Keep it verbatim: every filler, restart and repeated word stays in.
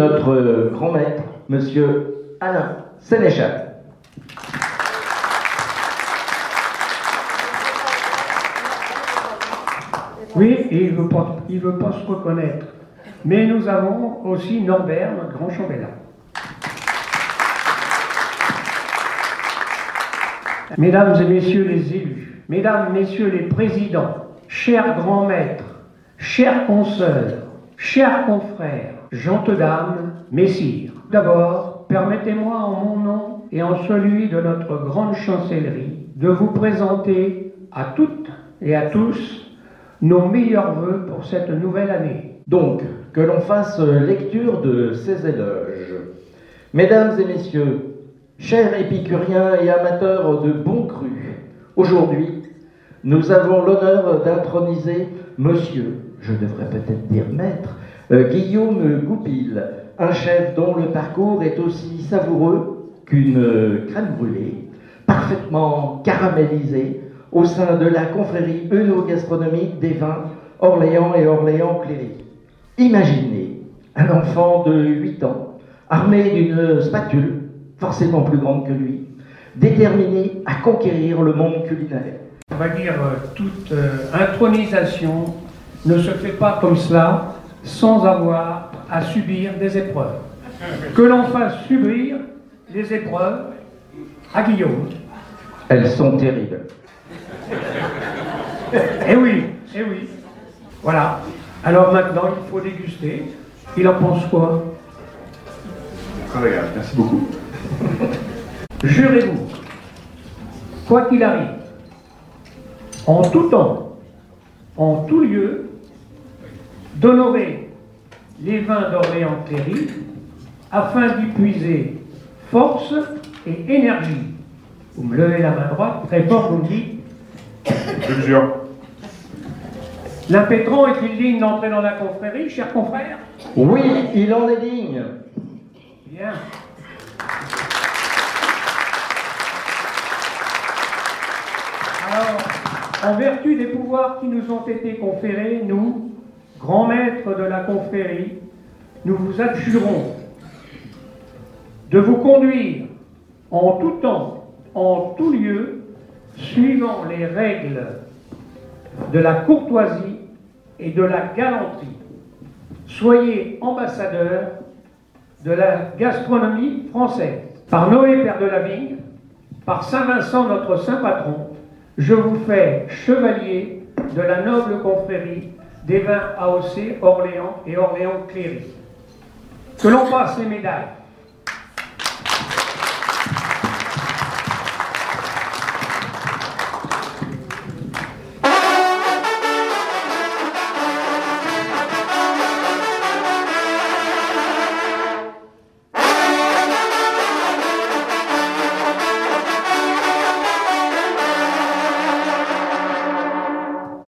notre grand maître, monsieur Alain Sénéchal. Oui, et il ne veut pas, il veut pas se reconnaître. Mais nous avons aussi Norbert, notre grand chambellan. Mesdames et messieurs les élus, mesdames, messieurs les présidents, chers grands maîtres, chers consoeurs, chers confrères, gentes dames, messires. D'abord, permettez-moi en mon nom et en celui de notre grande chancellerie de vous présenter à toutes et à tous nos meilleurs vœux pour cette nouvelle année. Donc, que l'on fasse lecture de ces éloges. Mesdames et messieurs, chers épicuriens et amateurs de bons crus, aujourd'hui, nous avons l'honneur d'introniser monsieur, je devrais peut-être dire maître, euh, Guillaume Goupil, un chef dont le parcours est aussi savoureux qu'une euh, crème brûlée, parfaitement caramélisée, au sein de la confrérie œnogastronomique des vins Orléans et Orléans-Cléry. Imaginez un enfant de huit ans, armé d'une spatule, forcément plus grande que lui, déterminé à conquérir le monde culinaire. On va dire, euh, toute euh, intronisation ne se fait pas comme cela, sans avoir à subir des épreuves. Que l'on fasse subir les épreuves à Guillaume. Elles sont terribles. Eh oui, eh oui. Voilà. Alors maintenant, il faut déguster. Il en pense quoi? Très agréable, merci beaucoup. Jurez-vous, quoi qu'il arrive, en tout temps, en tout lieu, d'honorer les vins d'Orléans-Cléry afin d'y puiser force et énergie. Vous me levez la main droite, très fort, vous me dites. Je le jure. L'impétrant est-il digne d'entrer dans la confrérie, chers confrères? Oui, il en est digne. Bien. Alors, en vertu des pouvoirs qui nous ont été conférés, nous, grands maîtres de la confrérie, nous vous adjurons de vous conduire en tout temps, en tout lieu, suivant les règles de la courtoisie et de la galanterie. Soyez ambassadeurs de la gastronomie française. Par Noé, père de la vigne, par Saint Vincent, notre saint patron, je vous fais chevalier de la noble confrérie des vins A O C Orléans et Orléans-Cléry. Que l'on passe les médailles.